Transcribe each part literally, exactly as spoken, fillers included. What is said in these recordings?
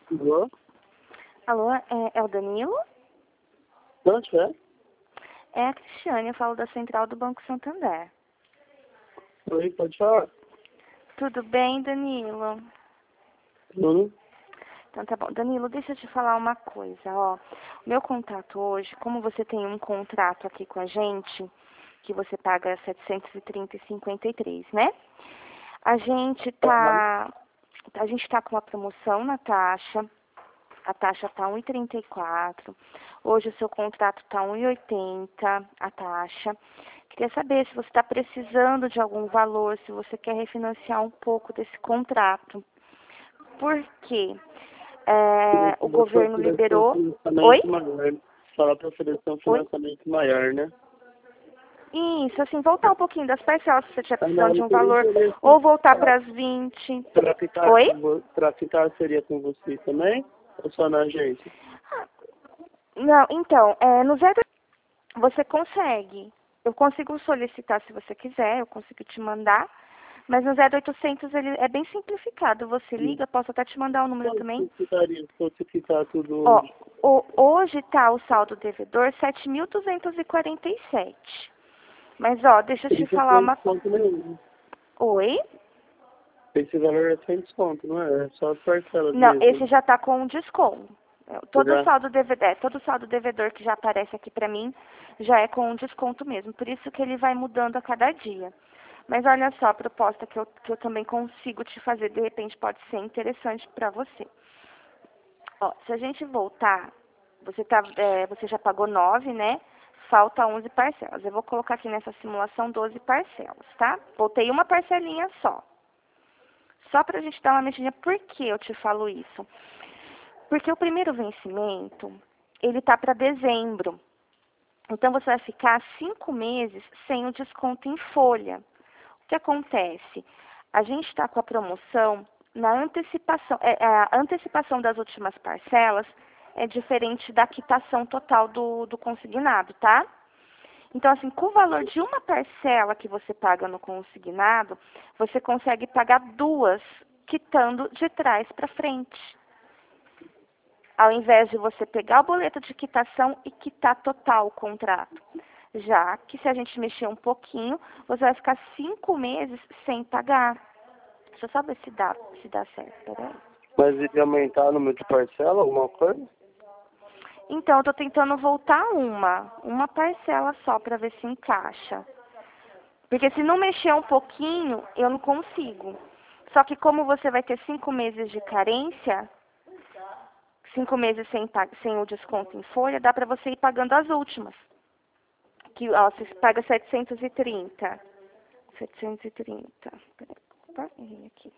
Alô? Alô, é, é o Danilo? Onde é? É a Cristiane, eu falo da Central do Banco Santander. Oi, pode falar? Tudo bem, Danilo? Tudo? Então tá bom. Danilo, deixa eu te falar uma coisa, ó. Meu contato hoje, como você tem um contrato aqui com a gente, que você paga setecentos e trinta e cinquenta e três, né? A gente tá, a gente tá com uma promoção na taxa. A taxa tá um e trinta e quatro. Hoje o seu contrato tá um e oitenta, a taxa. Queria saber se você está precisando de algum valor, se você quer refinanciar um pouco desse contrato. Por quê? É, o governo liberou... Oi? Falar para oferecer um Oi? financiamento maior, né? Isso, assim, voltar um pouquinho das parcelas, se você estiver Ah, não, precisando de não um teria valor, interesse. ou voltar para as vinte. Para ficar, Oi? para ficar seria com você também? Ou só na agência? Não, então, é, no zero você consegue. Eu consigo solicitar se você quiser, eu consigo te mandar. Mas no zero oitocentos ele é bem simplificado. Você liga, posso até te mandar o número Quanto também. ficaria se fosse ficar tudo Ó, hoje? o, hoje tá o saldo devedor sete mil duzentos e quarenta e sete. Mas ó, deixa eu te Isso falar sem uma... desconto nenhum. Oi? Esse valor é sem desconto, não é? É só as parcelas Não, mesmo. esse já tá com um desconto. Todo Já. saldo devedor, todo saldo devedor que já aparece aqui pra mim já é com um desconto mesmo. Por isso que ele vai mudando a cada dia. Mas olha só a proposta que eu, que eu também consigo te fazer, de repente pode ser interessante para você. Ó, se a gente voltar, você, tá, é, você já pagou nove, né? Falta onze parcelas. Eu vou colocar aqui nessa simulação doze parcelas, tá? Voltei uma parcelinha só. Só pra gente dar uma mexidinha. Por que eu te falo isso? Porque o primeiro vencimento, ele tá para dezembro. Então, você vai ficar cinco meses sem o desconto em folha. O que acontece? A gente está com a promoção na antecipação. É, a antecipação das últimas parcelas é diferente da quitação total do, do consignado, tá? Então, assim, com o valor de uma parcela que você paga no consignado, você consegue pagar duas, quitando de trás para frente. Ao invés de você pegar o boleto de quitação e quitar total o contrato. Já que se a gente mexer um pouquinho, você vai ficar cinco meses sem pagar. Deixa eu só ver se dá, se dá certo, peraí. Mas iria aumentar o número de parcela, alguma coisa? Então, eu tô tentando voltar uma, uma parcela só para ver se encaixa. Porque se não mexer um pouquinho, eu não consigo. Só que como você vai ter cinco meses de carência, cinco meses sem, sem o desconto em folha, dá para você ir pagando as últimas. Que, ó, você paga setecentos e trinta. setecentos e trinta. Peraí, opa, errei aqui.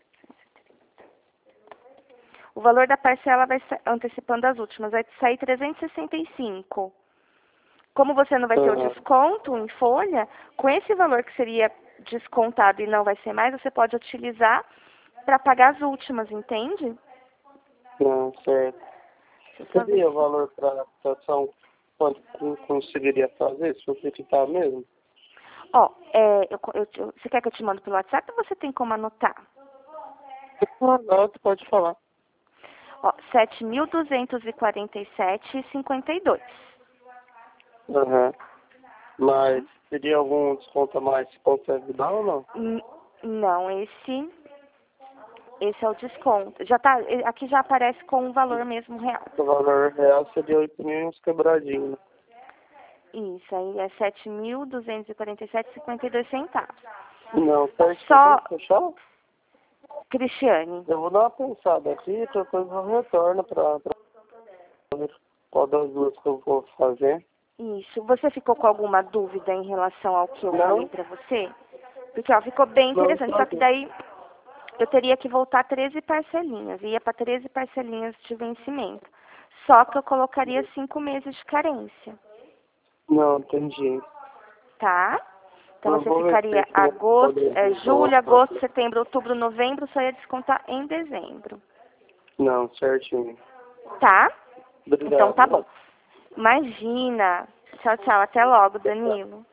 O valor da parcela vai antecipando as últimas, vai sair trezentos e sessenta e cinco. Como você não vai ter o Uhum. desconto em folha, com esse valor que seria descontado e não vai ser mais, você pode utilizar para pagar as últimas, entende? Não, certo. Deixa eu só ver Seria o se... valor para a situação, quanto eu conseguiria fazer, se você ficar mesmo? Ó, é, eu, eu, eu, você quer que eu te mande pelo WhatsApp ou você tem como anotar? Não, tu pode falar. Ó, sete mil duzentos e quarenta e sete reais e cinquenta e dois. Uhum. Mas teria algum desconto a mais que consegue dar ou não? N- Não, esse, esse é o desconto. Já tá, aqui já aparece com o valor mesmo real. O valor real seria oito mil e uns quebradinhos, né? Isso, aí é sete mil duzentos e quarenta e sete reais e cinquenta e dois centavos. Não, certo? Só, Fechou? Cristiane, Eu vou dar uma pensada aqui, depois eu retorno para ver qual das duas que eu vou fazer. isso. Você ficou com alguma dúvida em relação ao que eu Não, falei pra você? Porque, ó, ficou bem não, interessante. só Só que daí eu teria que voltar treze parcelinhas. Ia para treze parcelinhas de vencimento. Só que eu colocaria cinco meses de carência, não, entendi. tá? Então Eu você vou ver ficaria se eu vou agosto, poder. é, Eu vou julho, agosto, fazer. setembro, outubro, novembro, só ia descontar em dezembro. Não, certinho. Tá? Então Obrigado. tá bom. Imagina. Tchau, tchau. Até logo, Danilo.